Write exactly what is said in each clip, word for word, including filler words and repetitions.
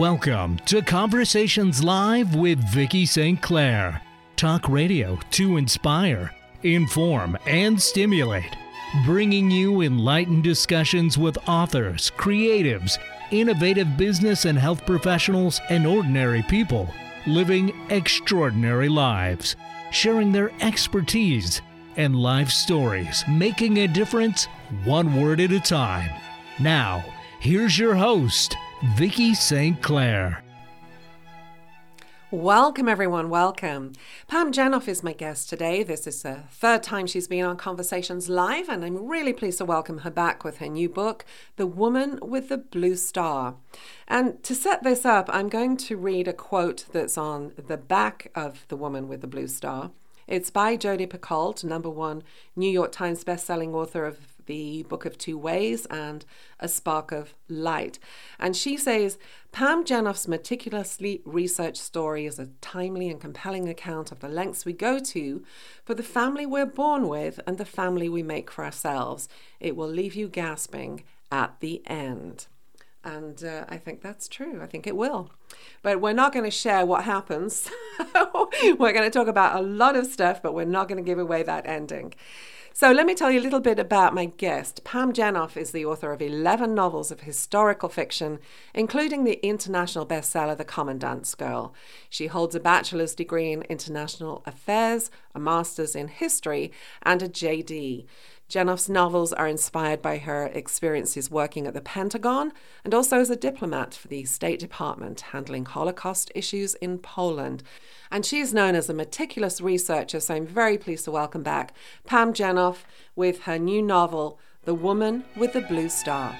Welcome to Conversations Live with Vicki Saint Clair. Talk radio to inspire, inform, and stimulate. Bringing you enlightened discussions with authors, creatives, innovative business and health professionals, and ordinary people living extraordinary lives, sharing their expertise and life stories, making a difference one word at a time. Now, here's your host, Vicki Saint Clair. Welcome, everyone. Welcome. Pam Janoff is my guest today. This is the third time she's been on Conversations Live, and I'm really pleased to welcome her back with her new book, The Woman with the Blue Star. And to set this up, I'm going to read a quote that's on the back of The Woman with the Blue Star. It's by Jodi Picoult, number one New York Times bestselling author of The Book of Two Ways and A Spark of Light. And she says, Pam Janoff's meticulously researched story is a timely and compelling account of the lengths we go to for the family we're born with and the family we make for ourselves. It will leave you gasping at the end. And uh, I think that's true. I think it will. But we're not going to share what happens. We're going to talk about a lot of stuff, but we're not going to give away that ending. So let me tell you a little bit about my guest. Pam Janoff is the author of eleven novels of historical fiction, including the international bestseller The Commandant's Girl. She holds a bachelor's degree in international affairs, a master's in history, and a J D. Janoff's novels are inspired by her experiences working at the Pentagon and also as a diplomat for the State Department, handling Holocaust issues in Poland. And she is known as a meticulous researcher, so I'm very pleased to welcome back Pam Janoff with her new novel, The Woman with the Blue Star.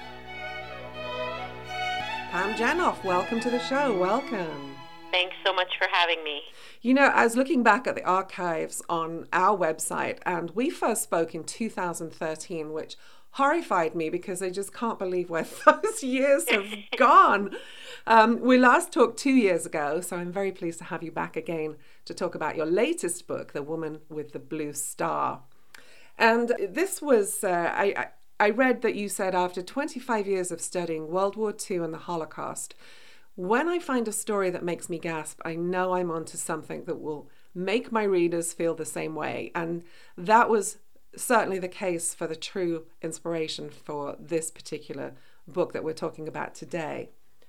Pam Janoff, welcome to the show. Welcome. Thanks so much for having me. You know, I was looking back at the archives on our website, and we first spoke in two thousand thirteen, which horrified me because I just can't believe where those years have gone. Um, we last talked two years ago, so I'm very pleased to have you back again to talk about your latest book, The Woman with the Blue Star. And this was, uh, I, I read that you said after twenty-five years of studying World War Two and the Holocaust, when I find a story that makes me gasp, I know I'm onto something that will make my readers feel the same way. And that was certainly the case for the true inspiration for this particular book that we're talking about today.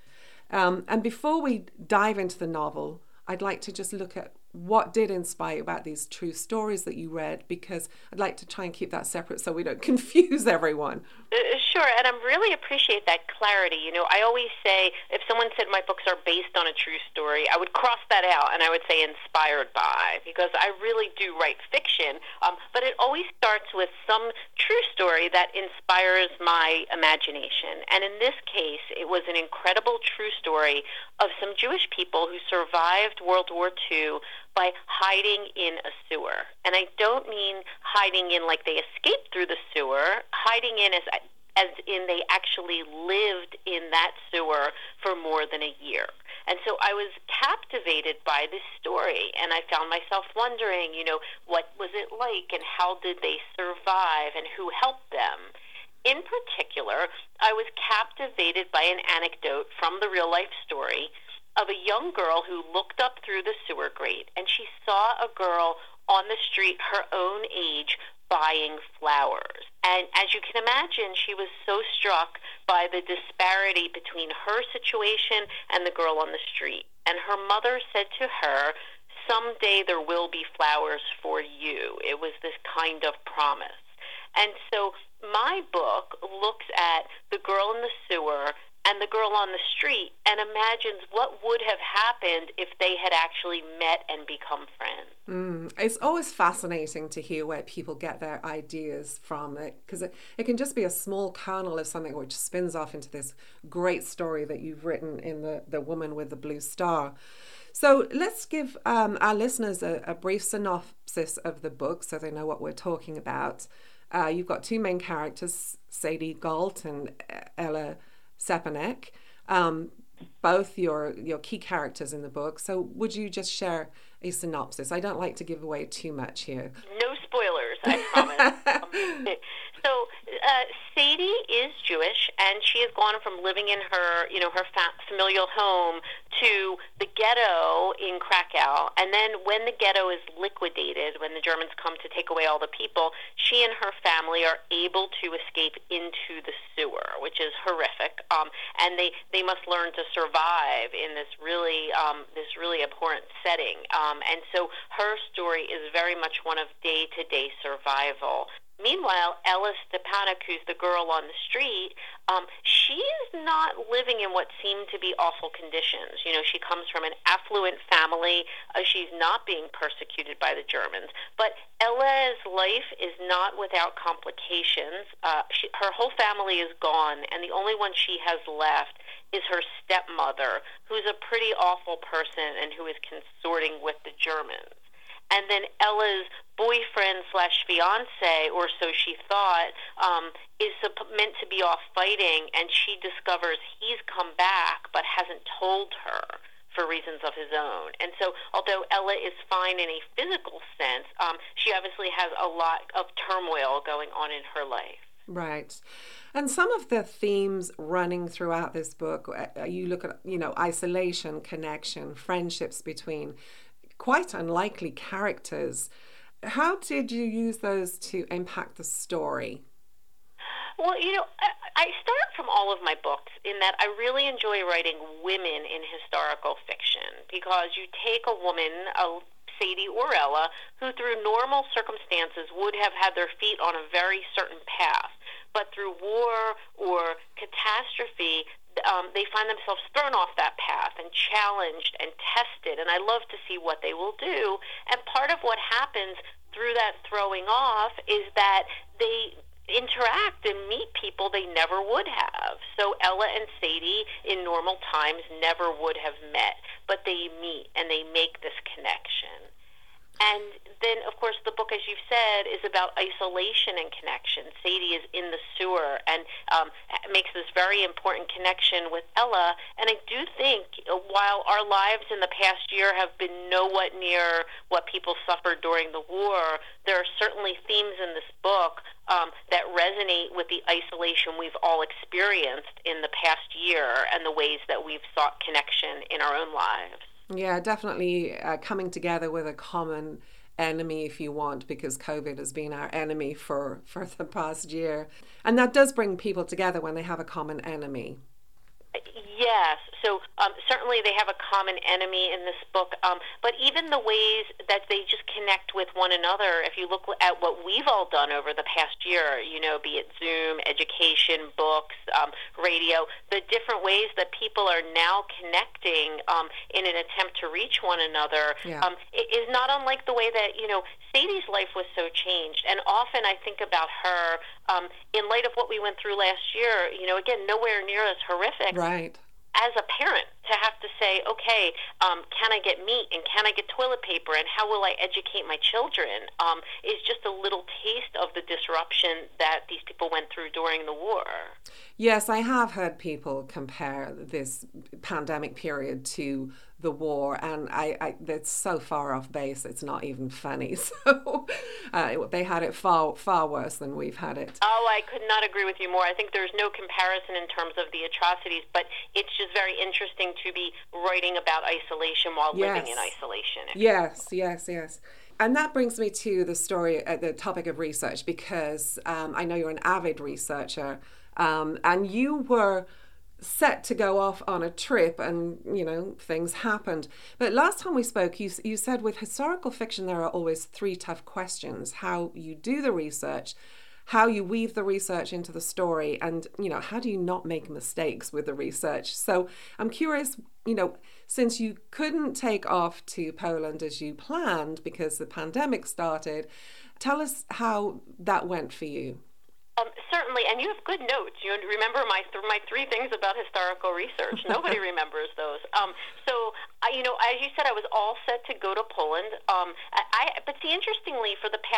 Um, and before we dive into the novel, I'd like to just look at what did inspire you about these true stories that you read, because I'd like to try and keep that separate so we don't confuse everyone. Uh, sure, and I really appreciate that clarity. You know, I always say if someone said my books are based on a true story, I would cross that out and I would say inspired by, because I really do write fiction, um, but it always starts with some true story that inspires my imagination. And in this case, it was an incredible true story of some Jewish people who survived World War Two by hiding in a sewer. And I don't mean hiding in like they escaped through the sewer, hiding in as as in they actually lived in that sewer for more than a year. And so I was captivated by this story, and I found myself wondering, you know, what was it like and how did they survive and who helped them? In particular, I was captivated by an anecdote from the real-life story of a young girl who looked up through the sewer grate, and she saw a girl on the street her own age buying flowers. And as you can imagine, she was so struck by the disparity between her situation and the girl on the street. And her mother said to her, someday there will be flowers for you. It was this kind of promise. And so my book looks at the girl in the sewer and the girl on the street and imagines what would have happened if they had actually met and become friends. Mm, it's always fascinating to hear where people get their ideas from, it because it, it can just be a small kernel of something which spins off into this great story that you've written in the, the Woman with the Blue Star. So let's give um, our listeners a, a brief synopsis of the book so they know what we're talking about. Uh, you've got two main characters, Sadie Galt and Ella Stepanek, um, both your your key characters in the book. So would you just share a synopsis? I don't like to give away too much here. No spoilers, I promise. um, so uh, Sadie is Jewish, and she has gone from living in her, you know, her fa- familial home to the ghetto in Krakow. And then when the ghetto is liquidated, when the Germans come to take away all the people, she and her family are able to escape into the sewer, which is horrific. Um, and they, they must learn to survive in this really um, this really abhorrent setting. Um, and so her story is very much one of day-to-day survival. Meanwhile, Ella Stepanek, who's the girl on the street, um, she's not living in what seem to be awful conditions. You know, she comes from an affluent family. Uh, she's not being persecuted by the Germans. But Ella's life is not without complications. Uh, she, her whole family is gone, and the only one she has left is her stepmother, who's a pretty awful person and who is consorting with the Germans. And then Ella's boyfriend slash fiance, or so she thought, um, is meant to be off fighting, and she discovers he's come back but hasn't told her for reasons of his own. And so although Ella is fine in a physical sense, um, she obviously has a lot of turmoil going on in her life. Right. And some of the themes running throughout this book, you look at, you know, isolation, connection, friendships between quite unlikely characters. How did you use those to impact the story? Well, you know, I start from all of my books in that I really enjoy writing women in historical fiction, because you take a woman, a Sadie or Ella, who through normal circumstances would have had their feet on a very certain path, but through war or catastrophe, Um, they find themselves thrown off that path and challenged and tested, and I love to see what they will do. And part of what happens through that throwing off is that they interact and meet people they never would have. So Ella and Sadie in normal times never would have met, but they meet and they make this connection. And then, of course, the book, as you've said, is about isolation and connection. Sadie is in the sewer and um, makes this very important connection with Ella. And I do think, while our lives in the past year have been nowhat near what people suffered during the war, there are certainly themes in this book um, that resonate with the isolation we've all experienced in the past year and the ways that we've sought connection in our own lives. Yeah, definitely uh, coming together with a common enemy, if you want, because COVID has been our enemy for, for the past year. And that does bring people together when they have a common enemy. Yes. So um, certainly they have a common enemy in this book, um, but even the ways that they just connect with one another, if you look at what we've all done over the past year, you know, be it Zoom, education, books, um, radio, the different ways that people are now connecting um, in an attempt to reach one another yeah. um, is not unlike the way that, you know, Sadie's life was so changed. And often I think about her um, in light of what we went through last year, you know, again, nowhere near as horrific. Right. As a parent, to have to say, okay, um, can I get meat and can I get toilet paper and how will I educate my children um, is just a little taste of the disruption that these people went through during the war. Yes, I have heard people compare this pandemic period to the war, and I, I it's so far off base, it's not even funny. So uh, they had it far, far worse than we've had it. Oh, I could not agree with you more. I think there's no comparison in terms of the atrocities, but it's just very interesting to be writing about isolation while yes. living in isolation. Yes, yes, yes. And that brings me to the story, uh, the topic of research, because um, I know you're an avid researcher, um, and you were set to go off on a trip and, you know, things happened. But last time we spoke, you, you said with historical fiction, there are always three tough questions: how you do the research, how you weave the research into the story, and, you know, how do you not make mistakes with the research? So I'm curious, you know, since you couldn't take off to Poland as you planned because the pandemic started, tell us how that went for you. Um, certainly, and you have good notes. You remember my th- my three things about historical research. Nobody remembers those. Um, so, I, you know, as you said, I was all set to go to Poland. Um, I, I, but see, interestingly, for the past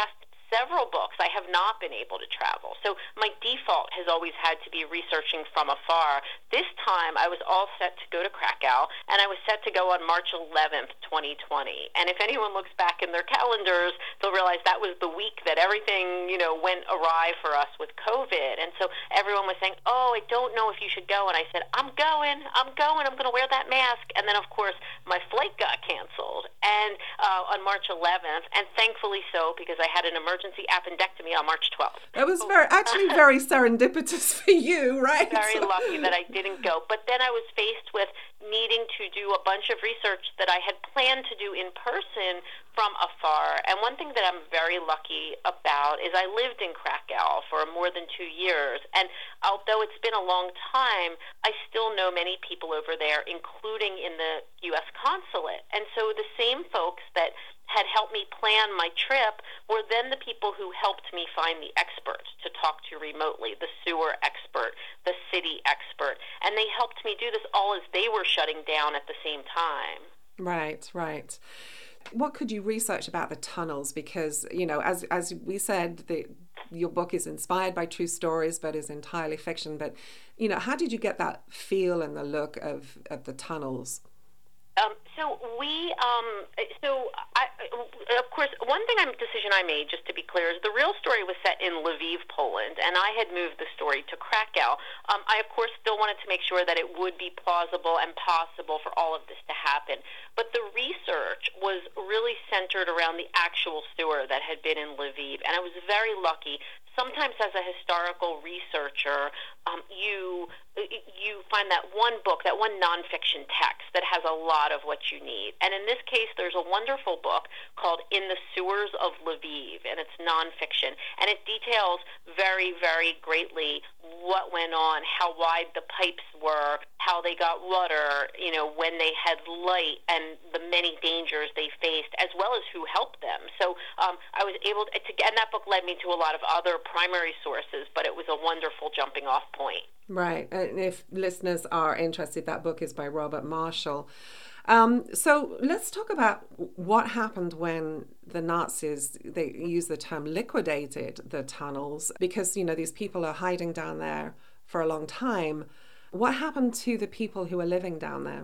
several books, I have not been able to travel. So my default has always had to be researching from afar. This time, I was all set to go to Krakow, and I was set to go on March eleventh, twenty twenty. And if anyone looks back in their calendars, they'll realize that was the week that everything, you know, went awry for us with COVID. And so everyone was saying, oh, I don't know if you should go. And I said, I'm going, I'm going, I'm going to wear that mask. And then, of course, my flight got canceled and uh, on March eleventh, and thankfully so, because I had an emergency appendectomy on March twelfth. That was very, actually very serendipitous for you, right? Very lucky that I didn't go. But then I was faced with needing to do a bunch of research that I had planned to do in person from afar. And one thing that I'm very lucky about is I lived in Krakow for more than two years. And although it's been a long time, I still know many people over there, including in the U S consulate. And so the same folks that had helped me plan my trip were then the people who helped me find the experts to talk to remotely, the sewer expert, the city expert. And they helped me do this all as they were shutting down at the same time. Right, right. What could you research about the tunnels? Because, you know, as as we said, the, your book is inspired by true stories, but is entirely fiction. But, you know, how did you get that feel and the look of, of the tunnels? Um, so we, um, so I, of course, one thing I'm decision I made, just to be clear, is the real story was set in Lviv, Poland, and I had moved the story to Krakow. Um, I, of course, still wanted to make sure that it would be plausible and possible for all of this to happen. But the research was really centered around the actual sewer that had been in Lviv, and I was very lucky. Sometimes as a historical researcher, um, you you find that one book, that one nonfiction text that has a lot of what you need. And in this case, there's a wonderful book called In the Sewers of Lviv, and it's nonfiction. And it details very, very greatly what went on, how wide the pipes were, how they got water, you know, when they had light, and the many dangers they faced, as well as who helped them. So um, I was able to, to, and that book led me to a lot of other primary sources, but it was a wonderful jumping off point. Right. And if listeners are interested, that book is by Robert Marshall. Um, so let's talk about what happened when the Nazis, they use the term liquidated the tunnels, because, you know, these people are hiding down there for a long time. What happened to the people who are living down there?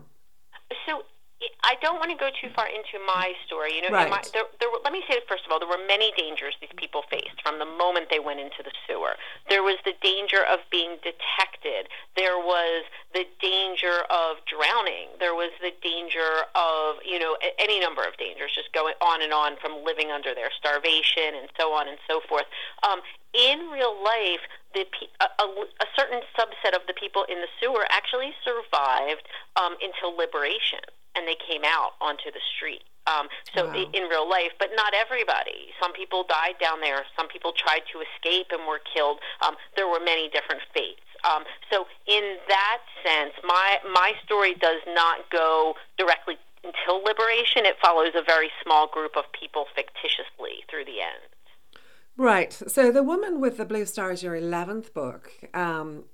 So I don't want to go too far into my story. You know, right. my, there, there were, let me say, first of all, there were many dangers these people faced from the moment they went into the sewer. There was the danger of being detected. There was the danger of drowning. There was the danger of, you know, any number of dangers, just going on and on, from living under there, starvation, and so on and so forth. Um, in real life, the a, a, a certain subset of the people in the sewer actually survived um, until liberation, and they came out onto the street. Um, so wow. in real life, but not everybody. Some people died down there. Some people tried to escape and were killed. Um, there were many different fates. Um, so in that sense, my my story does not go directly until liberation. It follows a very small group of people fictitiously through the end. Right. So The Woman with the Blue Star is your eleventh book. Um,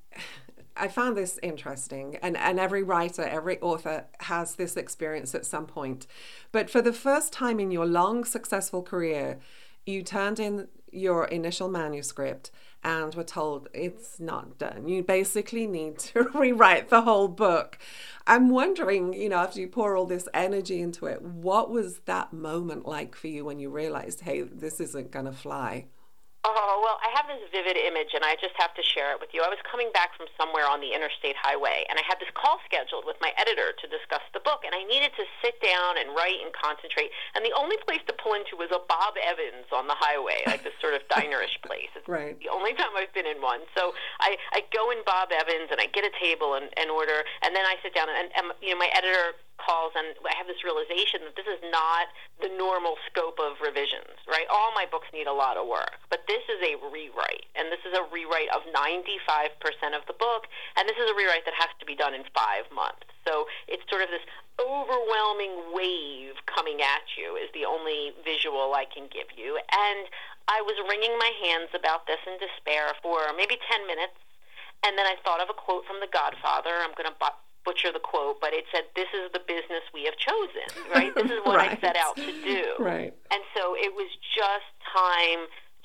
I found this interesting, and, and every writer, every author has this experience at some point. But for the first time in your long, successful career, you turned in your initial manuscript and were told it's not done. You basically need to rewrite the whole book. I'm wondering, you know, after you pour all this energy into it, what was that moment like for you when you realized, hey, this isn't going to fly? Oh, well, I have this vivid image, and I just have to share it with you. I was coming back from somewhere on the interstate highway, and I had this call scheduled with my editor to discuss the book, and I needed to sit down and write and concentrate. And the only place to pull into was a Bob Evans on the highway, like this sort of dinerish place. It's right. the only time I've been in one. So I, I go in Bob Evans, and I get a table and, and order, and then I sit down, and, and you know, my editor calls, and I have this realization that this is not the normal scope of revisions, right? All my books need a lot of work, but this is a rewrite, and this is a rewrite of ninety-five percent of the book, and this is a rewrite that has to be done in five months. So it's sort of this overwhelming wave coming at you is the only visual I can give you. And I was wringing my hands about this in despair for maybe ten minutes, and then I thought of a quote from The Godfather. I'm going to bu- butcher the quote, but it said, "This is the business we have chosen," right? This is what right. I set out to do. Right. And so it was just time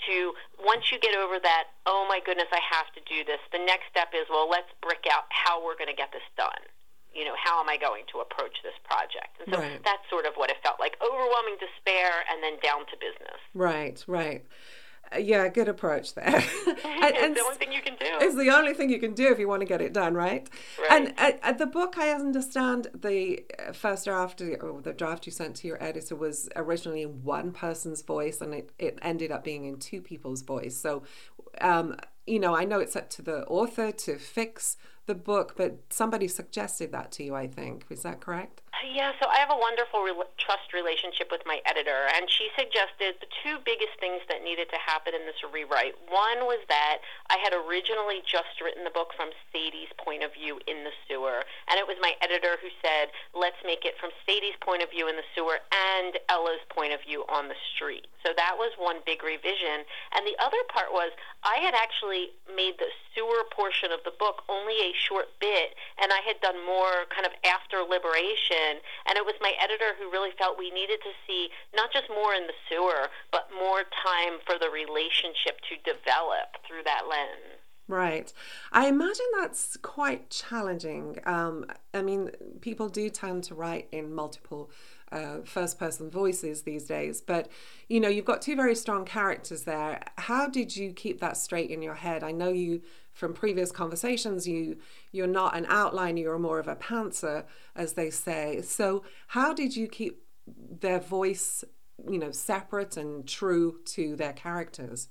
to, once you get over that, oh my goodness, I have to do this, the next step is, well, let's brick out how we're going to get this done. You know, how am I going to approach this project? And so right. that's sort of what it felt like, overwhelming despair and then down to business. Right, right. Uh, yeah, good approach there. and, it's the only thing you can do. It's the only thing you can do if you want to get it done, right? Right. And uh, uh, the book, I understand, the first draft, or the draft you sent to your editor was originally in one person's voice, and it, it ended up being in two people's voice. So, um, you know, I know it's up to the author to fix the book, but somebody suggested that to you, I think. Is that correct? Yeah, so I have a wonderful re- trust relationship with my editor, and she suggested the two biggest things that needed to happen in this rewrite. One was that I had originally just written the book from Sadie's point of view in the sewer, and it was my editor who said, let's make it from Sadie's point of view in the sewer and Ella's point of view on the street. So that was one big revision. And the other part was I had actually made the sewer portion of the book only a short bit, and I had done more kind of after liberation. And it was my editor who really felt we needed to see not just more in the sewer, but more time for the relationship to develop through that lens. Right. I imagine that's quite challenging. Um, I mean, people do tend to write in multiple uh, first-person voices these days, but, you know, you've got two very strong characters there. How did you keep that straight in your head? I know you, from previous conversations, you, you're not an outliner, you're more of a pantser, as they say. So how did you keep their voice, you know, separate and true to their characters?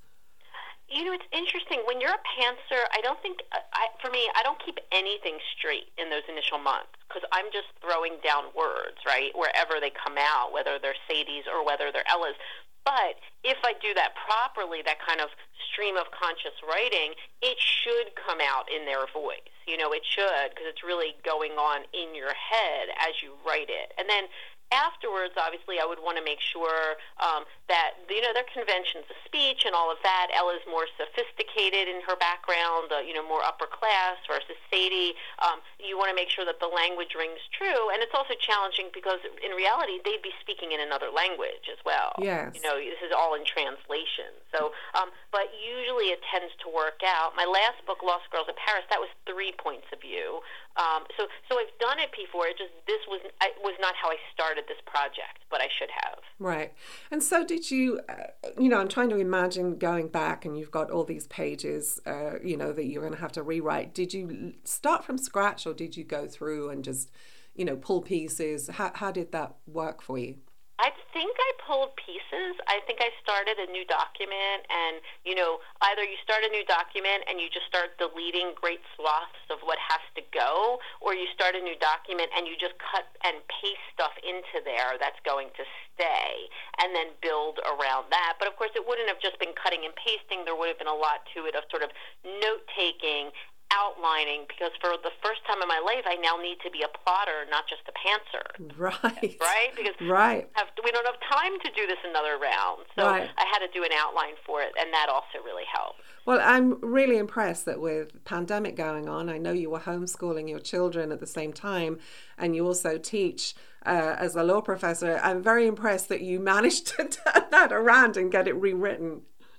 You know, it's interesting. When you're a pantser, I don't think, I, for me, I don't keep anything straight in those initial months because I'm just throwing down words, right, wherever they come out, whether they're Sadie's or whether they're Ella's. But if I do that properly, that kind of stream of conscious writing, it should come out in their voice. You know, it should, because it's really going on in your head as you write it. And then afterwards, obviously, I would want to make sure um, that, you know, their conventions of speech and all of that. Ella's more sophisticated in her background, uh, you know, more upper class versus Sadie. Um, you want to make sure that the language rings true. And it's also challenging because, in reality, they'd be speaking in another language as well. Yes. You know, this is all in translation. So, um, but usually it tends to work out. My last book, Lost Girls of Paris, that was three points of view. Um, so, so I've done it before. It just this was I, was not how I started this project, but I should have. Right. And so, did you? Uh, you know, I'm trying to imagine going back, and you've got all these pages, uh, you know, that you're going to have to rewrite. Did you start from scratch, or did you go through and just, you know, pull pieces? How how did that work for you? I think I pulled pieces. I think I started a new document, and, you know, either you start a new document and you just start deleting great swaths of what has to go, or you start a new document and you just cut and paste stuff into there that's going to stay, and then build around that. But, of course, it wouldn't have just been cutting and pasting. There would have been a lot to it of sort of note-taking, outlining, because for the first time in my life, I now need to be a plotter, not just a pantser. Right. Right? Because right. we, have, we don't have time to do this another round. So right. I had to do an outline for it, and that also really helped. Well, I'm really impressed that with pandemic going on, I know you were homeschooling your children at the same time, and you also teach uh, as a law professor. I'm very impressed that you managed to turn that around and get it rewritten.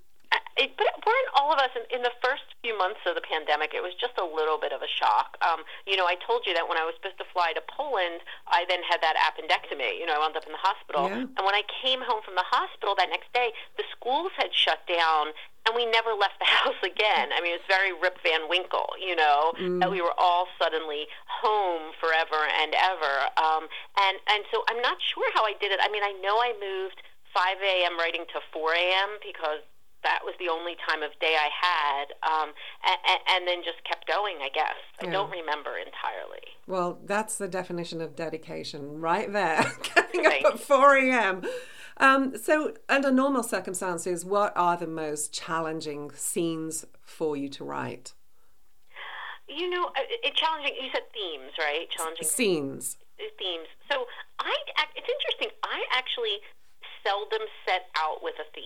It, but weren't all of us, in, in the first few months of the pandemic, it was just a little bit of a shock. Um, you know, I told you that when I was supposed to fly to Poland, I then had that appendectomy. You know, I wound up in the hospital. Yeah. And when I came home from the hospital that next day, the schools had shut down, and we never left the house again. I mean, it's very Rip Van Winkle, you know, mm. that we were all suddenly home forever and ever. Um, and, and so I'm not sure how I did it. I mean, I know I moved five a.m. writing to four a.m. because that was the only time of day I had, um, and, and then just kept going, I guess. I yeah. don't remember entirely. Well, that's the definition of dedication right there, getting up at four a.m. Um, so under normal circumstances, what are the most challenging scenes for you to write? You know, it, challenging, you said themes, right? Challenging scenes. Themes. So I, it's interesting, I actually seldom set out with a theme.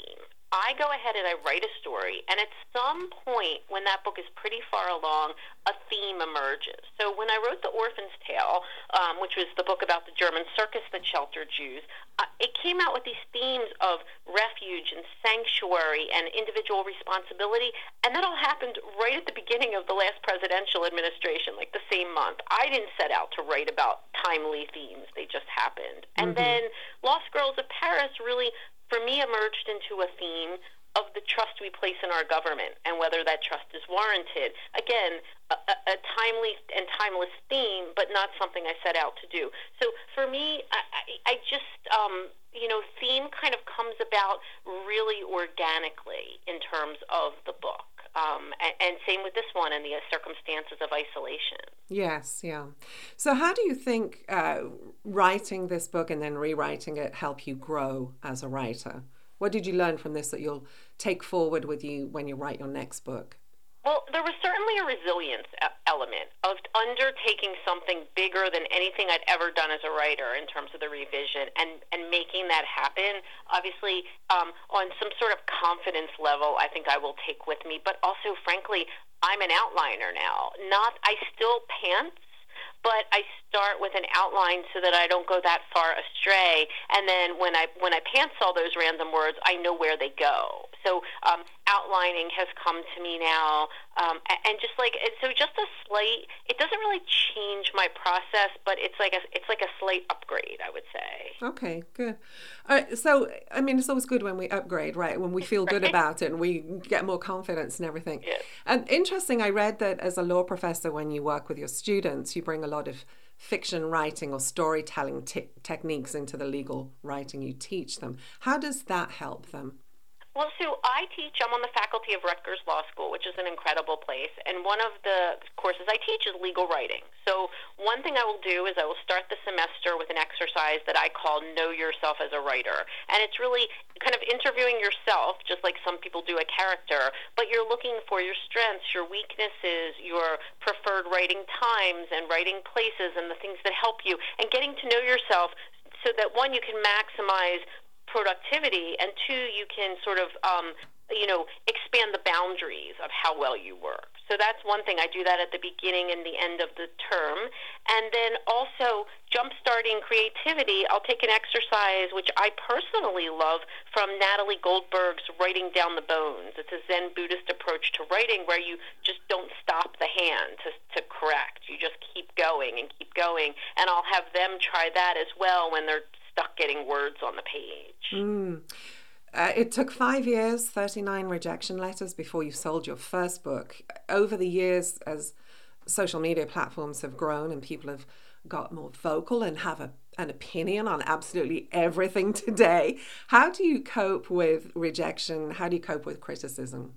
I go ahead and I write a story, and at some point when that book is pretty far along, a theme emerges. So when I wrote The Orphan's Tale, um, which was the book about the German circus that sheltered Jews, uh, it came out with these themes of refuge and sanctuary and individual responsibility, and that all happened right at the beginning of the last presidential administration, like the same month. I didn't set out to write about timely themes. They just happened. And mm-hmm. then Lost Girls of Paris really, for me, emerged into a theme of the trust we place in our government and whether that trust is warranted. Again, a, a timely and timeless theme, but not something I set out to do. So for me, I, I just, um, you know, theme kind of comes about really organically in terms of the book. Um, and, and same with this one and the circumstances of isolation. Yes, yeah. So how do you think uh, writing this book and then rewriting it help you grow as a writer? What did you learn from this that you'll take forward with you when you write your next book? Well, there was certainly a resilience element of undertaking something bigger than anything I'd ever done as a writer in terms of the revision and, and making that happen. Obviously, um, on some sort of confidence level, I think I will take with me. But also, frankly, I'm an outliner now. Not, I still pants, but I start with an outline so that I don't go that far astray. And then when I when I pants all those random words, I know where they go. So um, outlining has come to me now, um, and just like so, just a slight. It doesn't really change my process, but it's like a it's like a slight upgrade, I would say. Okay, good. Uh, so I mean, it's always good when we upgrade, right? When we feel good right. about it and we get more confidence and everything. Yes. And interesting, I read that as a law professor, when you work with your students, you bring a lot of fiction writing or storytelling te- techniques into the legal writing you teach them. How does that help them? Well, Sue, I teach, I'm on the faculty of Rutgers Law School, which is an incredible place, and one of the courses I teach is legal writing. So one thing I will do is I will start the semester with an exercise that I call Know Yourself as a Writer, and it's really kind of interviewing yourself, just like some people do a character, but you're looking for your strengths, your weaknesses, your preferred writing times and writing places and the things that help you, and getting to know yourself so that, one, you can maximize productivity, and two, you can sort of, um, you know, expand the boundaries of how well you work. So that's one thing. I do that at the beginning and the end of the term. And then also jump-starting creativity, I'll take an exercise which I personally love from Natalie Goldberg's Writing Down the Bones. It's a Zen Buddhist approach to writing where you just don't stop the hand to, to correct. You just keep going and keep going. And I'll have them try that as well when they're stuck getting words on the page. Mm. Uh, it took five years, thirty-nine rejection letters before you sold your first book. Over the years, as social media platforms have grown and people have got more vocal and have a, an opinion on absolutely everything today, how do you cope with rejection? How do you cope with criticism?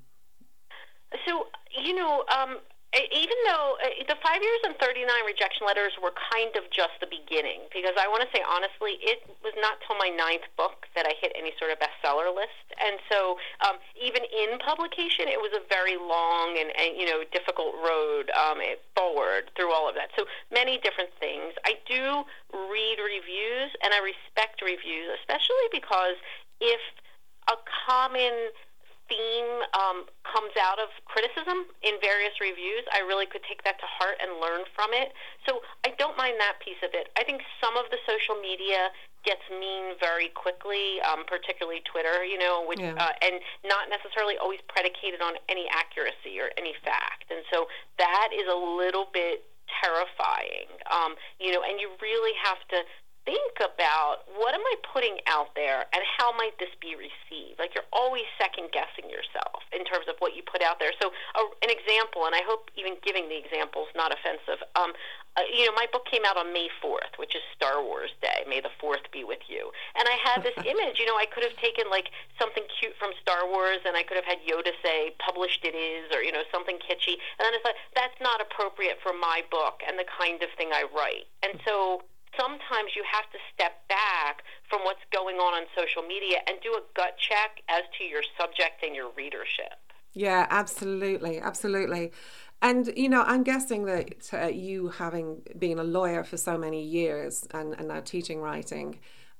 So, you know, um, even though uh, the five years and thirty-nine rejection letters were kind of just the beginning, because I want to say honestly, it was not till my ninth book that I hit any sort of bestseller list. And so um, even in publication, it was a very long and, and you know, difficult road um, forward through all of that. So many different things. I do read reviews, and I respect reviews, especially because if a common theme um, comes out of criticism in various reviews, I really could take that to heart and learn from it. So I don't mind that piece of it. I think some of the social media gets mean very quickly, um, particularly Twitter, you know, which, yeah. uh, and not necessarily always predicated on any accuracy or any fact. And so that is a little bit terrifying, um, you know, and you really have to think about what am I putting out there and how might this be received? Like, you're always second-guessing yourself in terms of what you put out there. So uh, an example, and I hope even giving the example is not offensive, um, uh, you know, my book came out on May fourth, which is Star Wars Day. May the fourth be with you. And I had this image, you know, I could have taken, like, something cute from Star Wars, and I could have had Yoda say, published it is, or, you know, something kitschy. And then I thought, that's not appropriate for my book and the kind of thing I write. And so sometimes you have to step back from what's going on on social media and do a gut check as to your subject and your readership. Yeah, absolutely. Absolutely. And, you know, I'm guessing that uh, you, having been a lawyer for so many years and, and now teaching writing,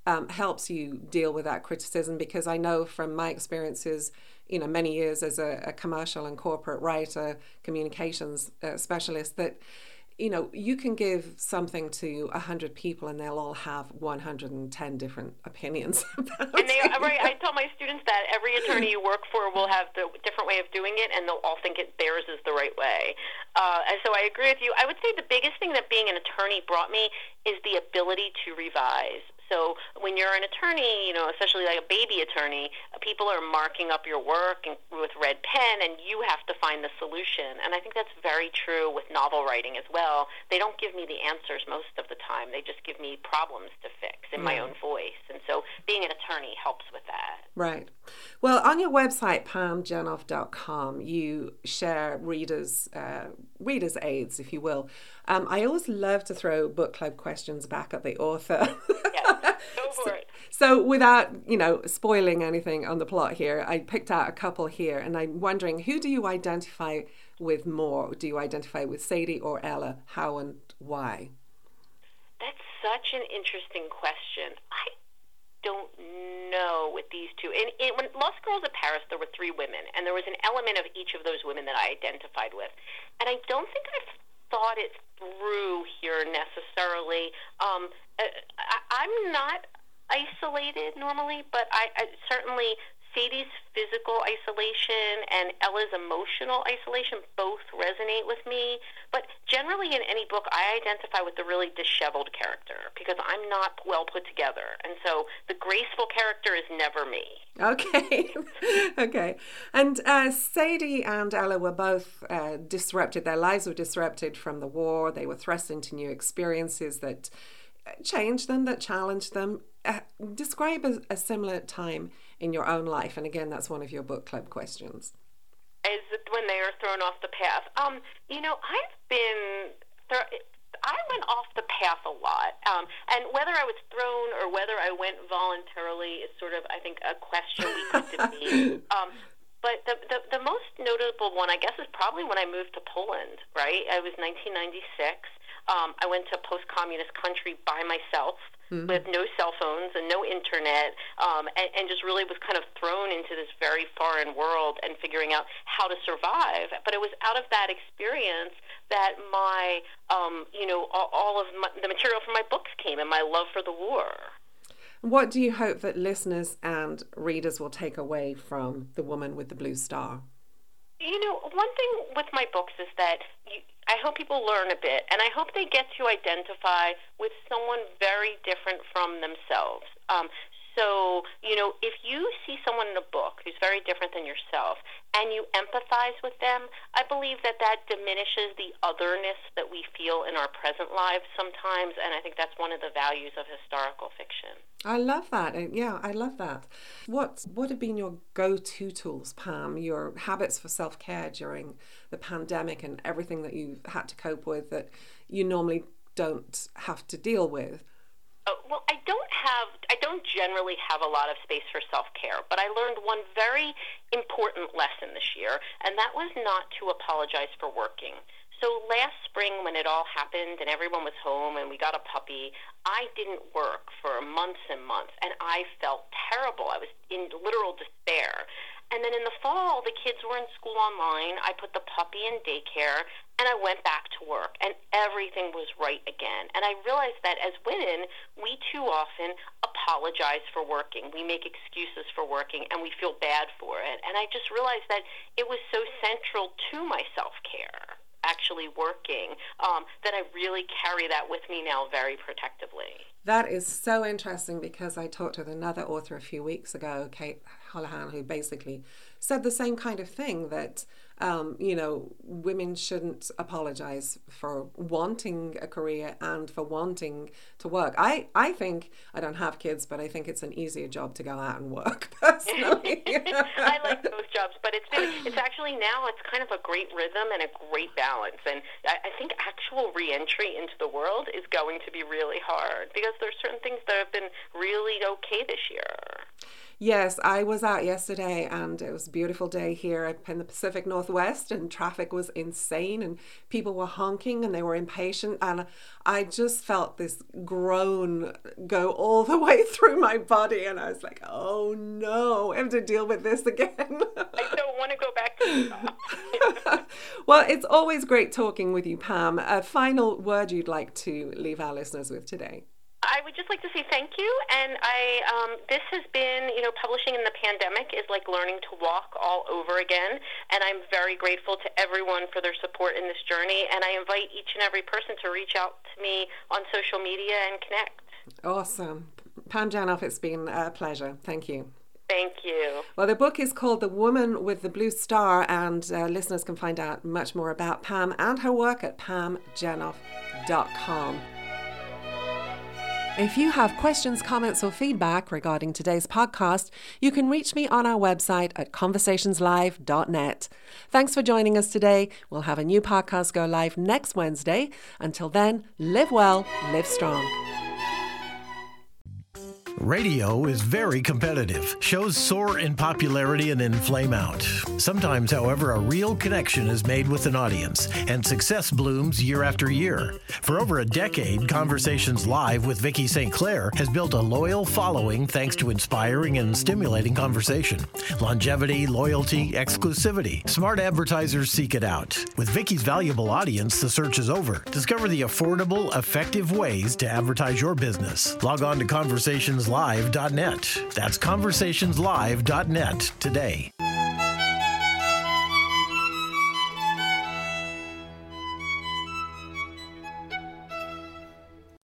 um, helps you deal with that criticism? Because I know from my experiences, you know, many years as a, a commercial and corporate writer, communications uh, specialist, that you know, you can give something to a hundred people and they'll all have one hundred ten different opinions about and they, it. Right, I tell my students that every attorney you work for will have the different way of doing it, and they'll all think it theirs is the right way. Uh, and so I agree with you. I would say the biggest thing that being an attorney brought me is the ability to revise. So when you're an attorney, you know, especially like a baby attorney, people are marking up your work and, with red pen, and you have to find the solution. And I think that's very true with novel writing as well. They don't give me the answers most of the time. They just give me problems to fix in my own voice. And so being an attorney helps with that. Right. Well, on your website, pam janoff dot com, you share readers' uh, readers' aids, if you will. Um, I always love to throw book club questions back at the author. Yes, go for so, it. So without, you know, spoiling anything on the plot here, I picked out a couple here, and I'm wondering, who do you identify with more? Do you identify with Sadie or Ella? How and why? That's such an interesting question. I don't know with these two. In, in, when Lost Girls of Paris, there were three women, and there was an element of each of those women that I identified with. And I don't think I've thought it through here necessarily. Um, I, I'm not isolated normally, but I, I certainly Sadie's physical isolation and Ella's emotional isolation both resonate with me. But generally in any book, I identify with the really disheveled character because I'm not well put together. And so the graceful character is never me. Okay. Okay. And uh, Sadie and Ella were both uh, disrupted. Their lives were disrupted from the war. They were thrust into new experiences that changed them, that challenged them. Uh, describe a, a similar time in your own life. And again, that's one of your book club questions. Is it when they are thrown off the path? Um, you know, I've been... Th- I went off the path a lot. Um, and whether I was thrown or whether I went voluntarily is sort of, I think, a question we put to me. Um, but the, the the most notable one, I guess, is probably when I moved to Poland, right? I was nineteen ninety-six. Um, I went to a post-communist country by myself mm-hmm. with no cell phones and no internet, um, and, and just really was kind of thrown into this very foreign world and figuring out how to survive. But it was out of that experience that my, um, you know, all, all of my, the material for my books came and my love for the war. What do you hope that listeners and readers will take away from The Woman with the Blue Star? You know, one thing with my books is that you, I hope people learn a bit, and I hope they get to identify with someone very different from themselves. Um, so, you know, if you see someone in a book who's very different than yourself and you empathize with them, I believe that that diminishes the otherness that we feel in our present lives sometimes, and I think that's one of the values of historical fiction. I love that. Yeah, I love that. What what have been your go-to tools, Pam, your habits for self-care during the pandemic and everything that you've had to cope with that you normally don't have to deal with? Uh, well, I don't have, I don't generally have a lot of space for self-care, but I learned one very important lesson this year, and that was not to apologize for working. So last spring when it all happened and everyone was home and we got a puppy, I didn't work for months and months, and I felt terrible. I was in literal despair. And then in the fall, the kids were in school online. I put the puppy in daycare, and I went back to work, and everything was right again. And I realized that as women, we too often apologize for working. We make excuses for working, and we feel bad for it. And I just realized that it was so central to my self-care, actually working, um, that I really carry that with me now very protectively. That is so interesting because I talked with another author a few weeks ago, Kate Holohan, who basically said the same kind of thing, that, um, you know, women shouldn't apologize for wanting a career and for wanting to work. I, I think, I don't have kids, but I think it's an easier job to go out and work, personally. I like those jobs, but it's been, it's actually now, it's kind of a great rhythm and a great balance. And I, I think actual re-entry into the world is going to be really hard because there's certain things that have been really okay this year. Yes, I was out yesterday and it was a beautiful day here in the Pacific Northwest, and traffic was insane and people were honking and they were impatient, and I just felt this groan go all the way through my body, and I was like, oh no, I have to deal with this again. I don't want to go back to the Well, it's always great talking with you, Pam. A final word you'd like to leave our listeners with today? I would just like to say thank you, and I um, this has been, you know, publishing in the pandemic is like learning to walk all over again, and I'm very grateful to everyone for their support in this journey, and I invite each and every person to reach out to me on social media and connect. Awesome. Pam Janoff, it's been a pleasure. Thank you. Thank you. Well, the book is called The Woman with the Blue Star, and uh, listeners can find out much more about Pam and her work at pam janoff dot com. If you have questions, comments, or feedback regarding today's podcast, you can reach me on our website at conversations live dot net. Thanks for joining us today. We'll have a new podcast go live next Wednesday. Until then, live well, live strong. Radio is very competitive. Shows soar in popularity and then flame out. Sometimes, however, a real connection is made with an audience, and success blooms year after year. For over a decade, Conversations Live with Vicki Saint Clair has built a loyal following thanks to inspiring and stimulating conversation. Longevity, loyalty, exclusivity. Smart advertisers seek it out. With Vicki's valuable audience, the search is over. Discover the affordable, effective ways to advertise your business. Log on to conversations live dot net. That's conversations live dot net today.